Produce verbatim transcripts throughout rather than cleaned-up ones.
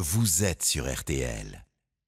vous êtes sur R T L.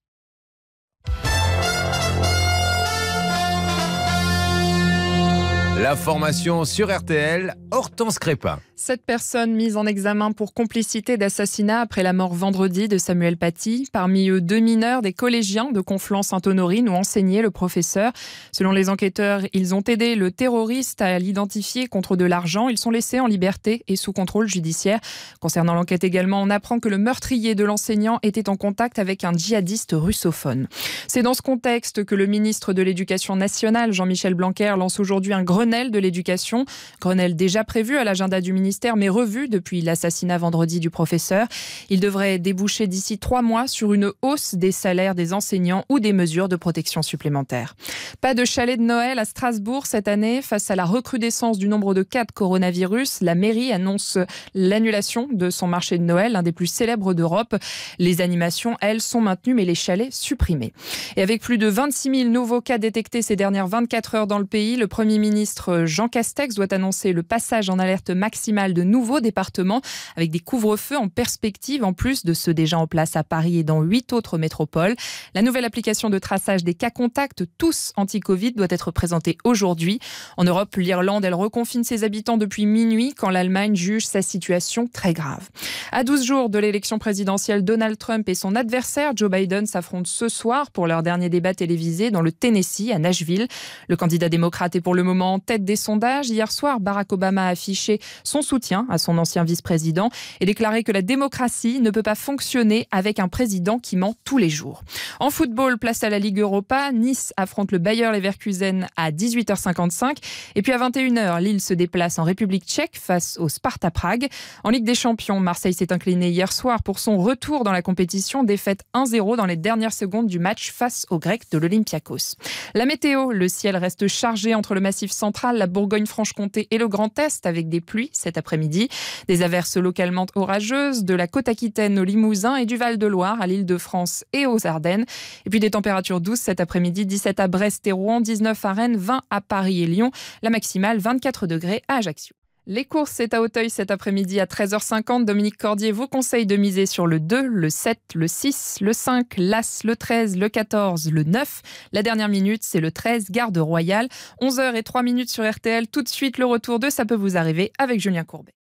L'information sur R T L, Hortense Crépin. Sept personnes mises en examen pour complicité d'assassinat après la mort vendredi de Samuel Paty. Parmi eux, deux mineurs, des collégiens de Conflans-Sainte-Honorine, ont enseigné le professeur. Selon les enquêteurs, ils ont aidé le terroriste à l'identifier contre de l'argent. Ils sont laissés en liberté et sous contrôle judiciaire. Concernant l'enquête également, on apprend que le meurtrier de l'enseignant était en contact avec un djihadiste russophone. C'est dans ce contexte que le ministre de l'Éducation nationale, Jean-Michel Blanquer, lance aujourd'hui un Grenelle de l'éducation. Grenelle déjà prévu à l'agenda du ministère, mais revu depuis l'assassinat vendredi du professeur. Il devrait déboucher d'ici trois mois sur une hausse des salaires des enseignants ou des mesures de protection supplémentaires. Pas de chalet de Noël à Strasbourg cette année. Face à la recrudescence du nombre de cas de coronavirus, la mairie annonce l'annulation de son marché de Noël, l'un des plus célèbres d'Europe. Les animations, elles, sont maintenues, mais les chalets supprimés. Et avec plus de vingt-six mille nouveaux cas détectés ces dernières vingt-quatre heures dans le pays, le Premier ministre Jean Castex doit annoncer le passage en alerte maximale de nouveaux départements avec des couvre-feux en perspective, en plus de ceux déjà en place à Paris et dans huit autres métropoles. La nouvelle application de traçage des cas contacts, tous anti-Covid, doit être présentée aujourd'hui. En Europe, l'Irlande, elle reconfine ses habitants depuis minuit quand l'Allemagne juge sa situation très grave. À douze jours de l'élection présidentielle, Donald Trump et son adversaire Joe Biden s'affrontent ce soir pour leur dernier débat télévisé dans le Tennessee, à Nashville. Le candidat démocrate est pour le moment en tête des sondages. Hier soir, Barack Obama a affiché son soutien à son ancien vice-président et déclaré que la démocratie ne peut pas fonctionner avec un président qui ment tous les jours. En football, place à la Ligue Europa. Nice affronte le Bayer Leverkusen à dix-huit heures cinquante-cinq. Et puis à vingt et une heures, Lille se déplace en République tchèque face au Sparta Prague. En Ligue des Champions, Marseille s'est incliné hier soir pour son retour dans la compétition. Défaite un zéro dans les dernières secondes du match face aux Grecs de l'Olympiakos. La météo, le ciel reste chargé entre le Massif central, la Bourgogne-Franche-Comté et le Grand Est avec des pluies cet après-midi. Des averses localement orageuses de la côte aquitaine au Limousin et du Val-de-Loire à l'Île-de-France et aux Ardennes. Et puis des températures douces cet après-midi, dix-sept à Brest et Rouen, dix-neuf à Rennes, vingt à Paris et Lyon. La maximale, vingt-quatre degrés à Ajaccio. Les courses, c'est à Auteuil cet après-midi à treize heures cinquante. Dominique Cordier vous conseille de miser sur le deux, le sept, le six, le cinq, l'As, le treize, le quatorze, le neuf. La dernière minute, c'est le treize, Garde Royale. onze heures zéro trois sur R T L. Tout de suite, le retour de Ça peut vous arriver avec Julien Courbet.